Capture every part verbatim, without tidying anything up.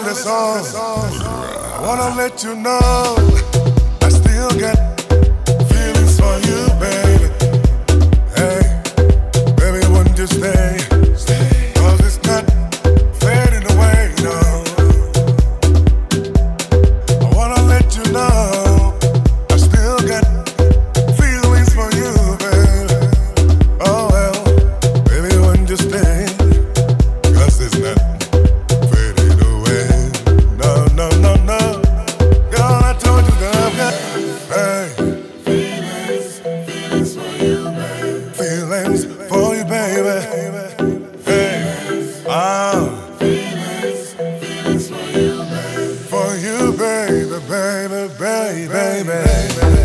the song. I wanna let you know I still got feelings for you, baby. Hey, baby, wouldn't you stay? Cause it's not fading away, no. I wanna let you know I still got feelings for you, baby. Oh well, baby, wouldn't you stay? Cause it's not fading away. No, no, no, no. Girl, I told you that I've got hey. Feelings, feelings for you, baby. Feelings for you, baby. Hey, ah. Feelings, feelings for you, baby. For you, baby, baby, baby, baby, baby.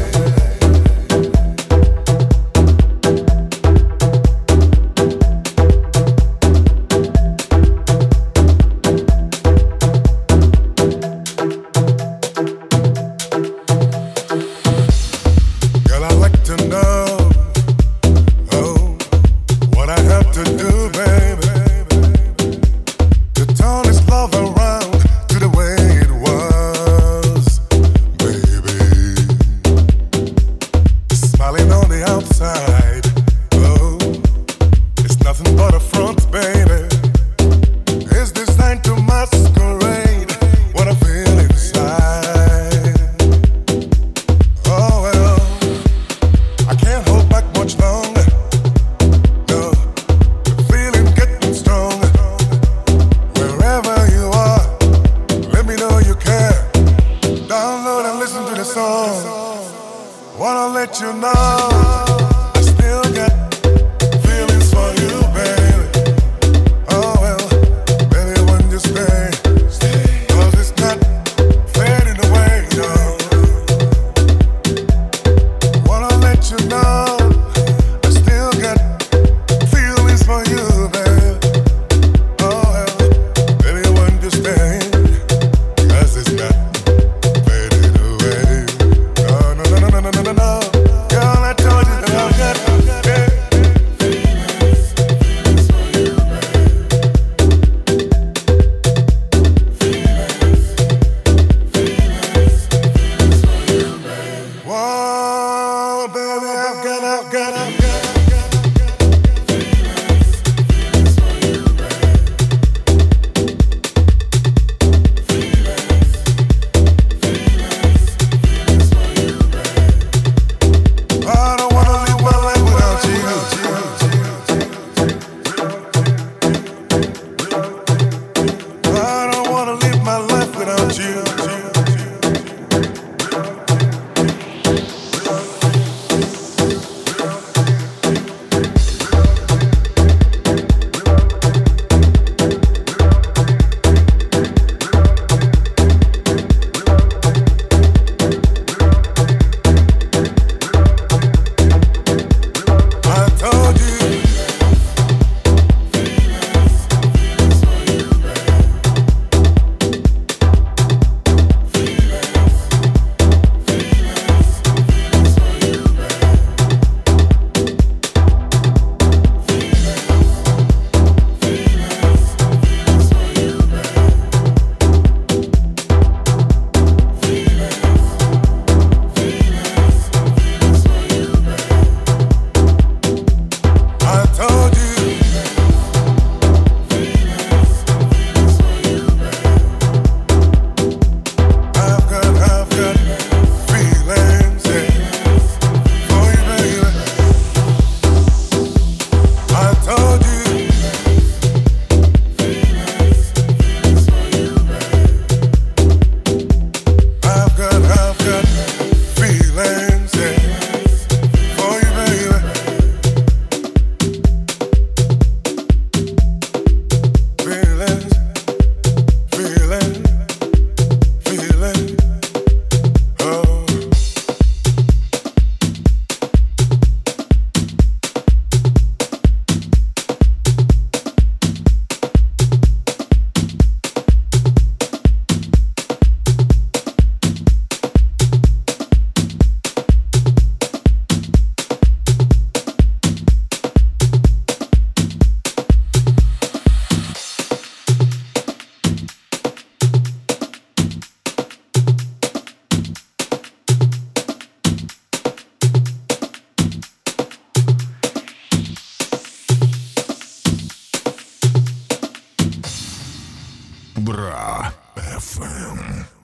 F M.